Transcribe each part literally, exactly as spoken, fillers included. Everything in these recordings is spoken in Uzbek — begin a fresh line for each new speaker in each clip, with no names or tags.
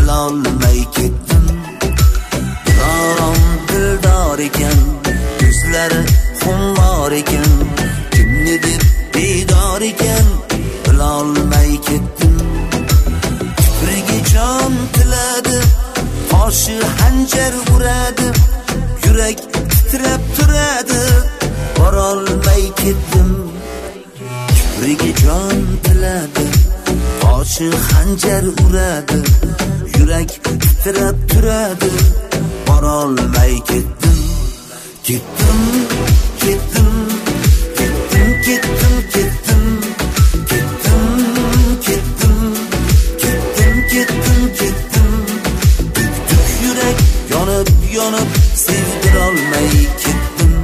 bilolmay ketdim. Dilorom dildor ekan, ko'zlari xumor ekan, kimni deb bedor ekan, bilolmay ketdim. Kipriga jon tiladi, qoshi hanjar uradi, yurak titrab turadi, borolmay ketdim. Kipriga jon tiladi, qoshi hanjar uradi, yurak titrab turadi, borolmay ketdim. Ketdim, ketdim, ketdim, ketdim, ketdim, ketdim, ketdim, ketdim, ketdim, ketdim. Duk yurak yonib, yonib, sevdirolmay ketdim.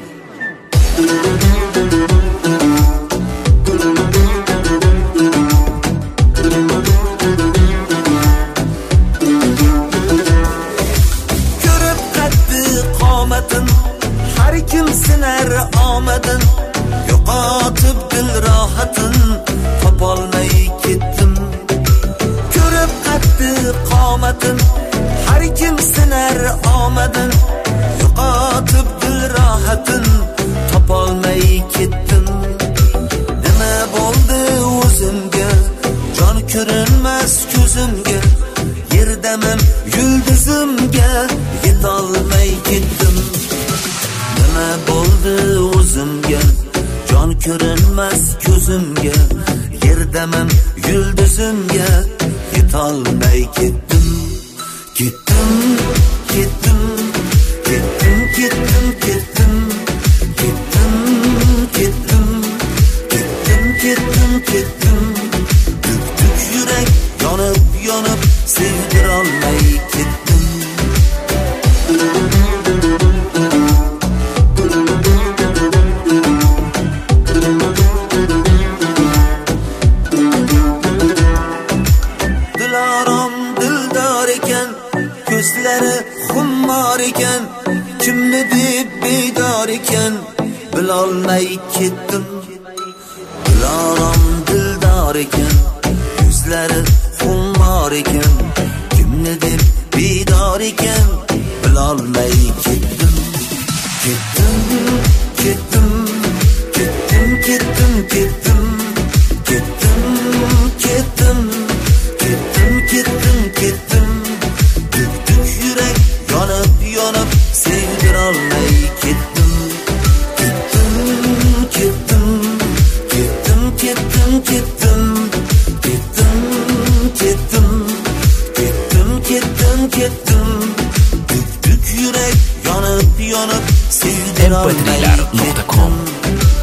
Ko'rib qaddi qomatin, har kim sinar omadin, yo'qotib dil rohatin, topolmay ketdim. Ko'rib qaddi qomatin, har kim sinar omadin, yo'qotib dil rohatin, topolmay ketdim. Nima bo'ldi o'zimga, jon ko'rinmas ko'zimga, yerdaman yulduzimga, yetolmay ketdim. Nima bo'ldi o'zimga, jon ko'rinmas ko'zimga, yerdaman yulduzimga, yetolmay ketdim. Ketdim, ketdim, ketdim, ketdim, ketdim, ketdim, ketdim, ketdim, ketdim, ketdim. Duk duk yurak yonib, yonib, sevdirolmay ketdim. Dilorom dildor ekan, ko'zlari xumor ekan, kimni deb bedor ekan, bilolmay ketdim. Dilorom dildor ekan, ko'zlari xumor ekan, kimni deb bedor ekan, bilolmay ketdim. Ketdim, ketdim, ketdim, ketdim, ketdim, ketdim, ketdim, ketdim, ketdim, ketdim. Duk duk yurak yonib, yonib, sevdirolmay ketdim. Ketdim, ketdim, ketdim, ketdim, ketdim, ketdim, ketdim, ketdim, ketdim, ketdim. Duk duk yurak yonib, yonib, sevdirolmay ketdim.